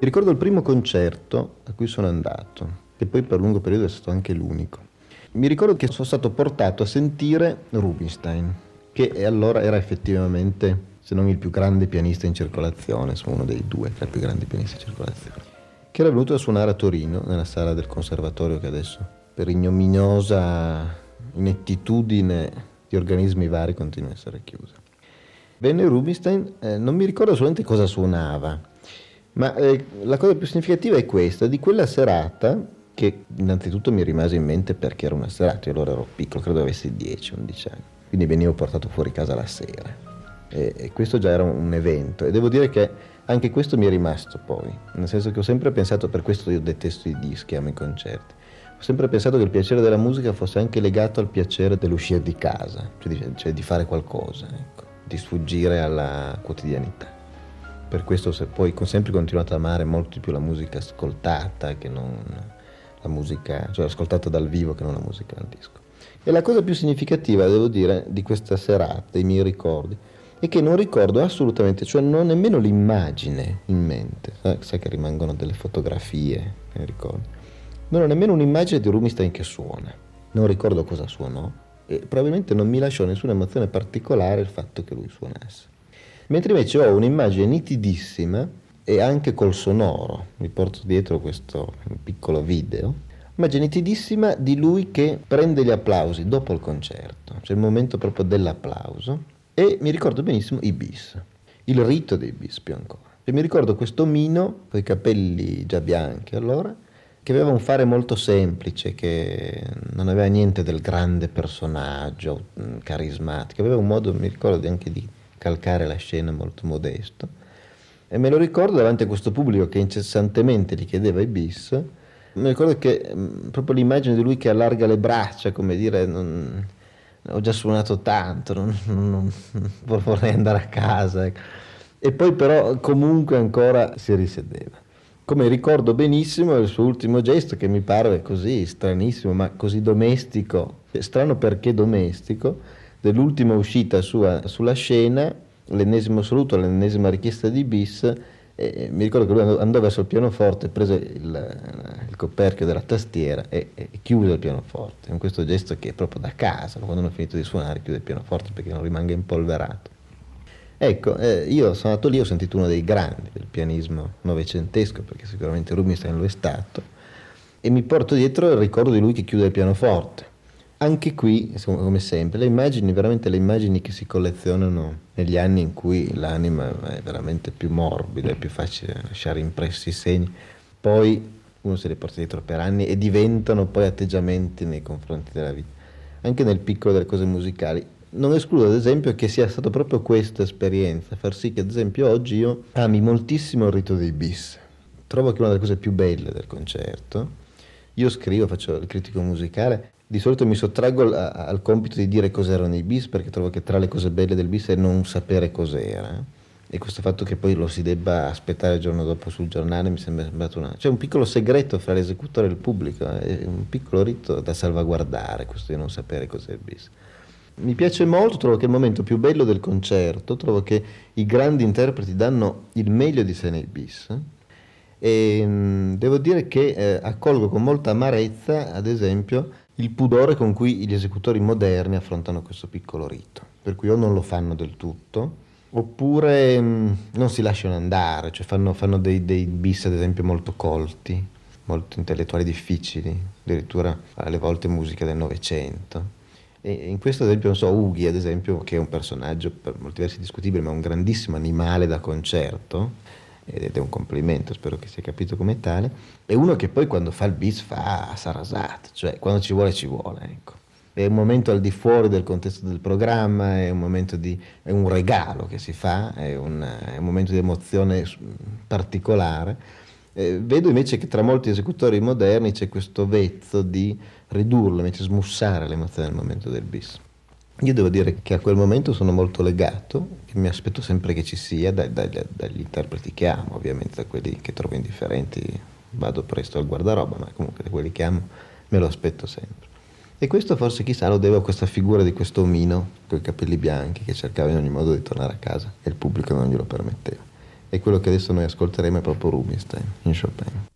ricordo il primo concerto a cui sono andato, che poi per lungo periodo è stato anche l'unico. Mi ricordo che sono stato portato a sentire Rubinstein, che allora era effettivamente, se non il più grande pianista in circolazione, sono uno dei due tra i più grandi pianisti in circolazione, che era venuto a suonare a Torino, nella sala del conservatorio che adesso, per ignominiosa inettitudine di organismi vari, continua a essere chiusa. Venne Rubinstein, non mi ricordo assolutamente cosa suonava, ma la cosa più significativa è questa, di quella serata, che innanzitutto mi rimase in mente perché era una serata, io allora ero piccolo, credo avessi 10-11 anni, quindi venivo portato fuori casa la sera, e questo già era un evento, e devo dire che anche questo mi è rimasto poi, nel senso che ho sempre pensato, per questo io detesto i dischi, amo i concerti, ho sempre pensato che il piacere della musica fosse anche legato al piacere dell'uscire di casa, cioè di fare qualcosa, ecco, di sfuggire alla quotidianità. Per questo poi ho sempre continuato ad amare molto di più la musica ascoltata che non la musica, cioè ascoltata dal vivo che non la musica al disco. E la cosa più significativa, devo dire, di questa serata, dei miei ricordi, è che non ricordo assolutamente, cioè non ho nemmeno l'immagine in mente, sai che rimangono delle fotografie, mi ricordo. Non ho nemmeno un'immagine di Rubinstein che suona, non ricordo cosa suonò e probabilmente non mi lasciò nessuna emozione particolare il fatto che lui suonasse. Mentre invece ho un'immagine nitidissima e anche col sonoro, mi porto dietro questo piccolo video, immagine nitidissima di lui che prende gli applausi dopo il concerto, cioè il momento proprio dell'applauso, e mi ricordo benissimo i bis, il rito dei bis più ancora. E mi ricordo questo omino, con i capelli già bianchi allora, che aveva un fare molto semplice, che non aveva niente del grande personaggio carismatico, aveva un modo, mi ricordo, anche di calcare la scena molto modesto, e me lo ricordo davanti a questo pubblico che incessantemente gli chiedeva i bis. Mi ricordo che proprio l'immagine di lui che allarga le braccia, come dire, ho già suonato tanto, non vorrei andare a casa, ecco. E poi però comunque ancora si risedeva. Come ricordo benissimo il suo ultimo gesto, che mi pare così stranissimo, ma così domestico, strano perché domestico, dell'ultima uscita sua sulla scena, l'ennesimo saluto, l'ennesima richiesta di bis, e mi ricordo che lui andò verso il pianoforte, prese il coperchio della tastiera e chiuse il pianoforte, con questo gesto che è proprio da casa, quando hanno finito di suonare chiude il pianoforte perché non rimanga impolverato. Ecco, io sono andato lì, ho sentito uno dei grandi del pianismo novecentesco, perché sicuramente Rubinstein lo è stato, e mi porto dietro il ricordo di lui che chiude il pianoforte. Anche qui, come sempre, le immagini, veramente le immagini che si collezionano negli anni in cui l'anima è veramente più morbida, è più facile lasciare impressi i segni, poi uno se le porta dietro per anni e diventano poi atteggiamenti nei confronti della vita, anche nel piccolo delle cose musicali. Non escludo ad esempio che sia stata proprio questa esperienza, far sì che ad esempio oggi io ami moltissimo il rito dei bis. Trovo che una delle cose più belle del concerto, io scrivo, faccio il critico musicale, di solito mi sottraggo al compito di dire cos'erano i bis, perché trovo che tra le cose belle del bis è non sapere cos'era, e questo fatto che poi lo si debba aspettare il giorno dopo sul giornale mi sembra sembrato c'è un piccolo segreto fra l'esecutore e il pubblico, è un piccolo rito da salvaguardare, questo di non sapere cos'è il bis. Mi piace molto, trovo che è il momento più bello del concerto, trovo che i grandi interpreti danno il meglio di sé nei bis, e devo dire che accolgo con molta amarezza, ad esempio, il pudore con cui gli esecutori moderni affrontano questo piccolo rito, per cui o non lo fanno del tutto, oppure non si lasciano andare, cioè fanno dei bis ad esempio molto colti, molto intellettuali difficili, addirittura alle volte musica del Novecento. E in questo ad esempio, non so, Ughi ad esempio, che è un personaggio per molti versi discutibile, ma un grandissimo animale da concerto, ed è un complimento, spero che sia capito come tale, è uno che poi quando fa il bis fa Sarasate, cioè quando ci vuole, ecco. È un momento al di fuori del contesto del programma, è un regalo che si fa, è un momento di emozione particolare. Vedo invece che tra molti esecutori moderni c'è questo vezzo di ridurlo, invece smussare l'emozione nel momento del bis. Io devo dire che a quel momento sono molto legato, e mi aspetto sempre che ci sia dagli interpreti che amo, ovviamente da quelli che trovo indifferenti vado presto al guardaroba, ma comunque da quelli che amo me lo aspetto sempre. E questo forse chissà lo devo a questa figura di questo omino con i capelli bianchi che cercava in ogni modo di tornare a casa e il pubblico non glielo permetteva. e quello che adesso noi ascolteremo è proprio Rubinstein in Chopin.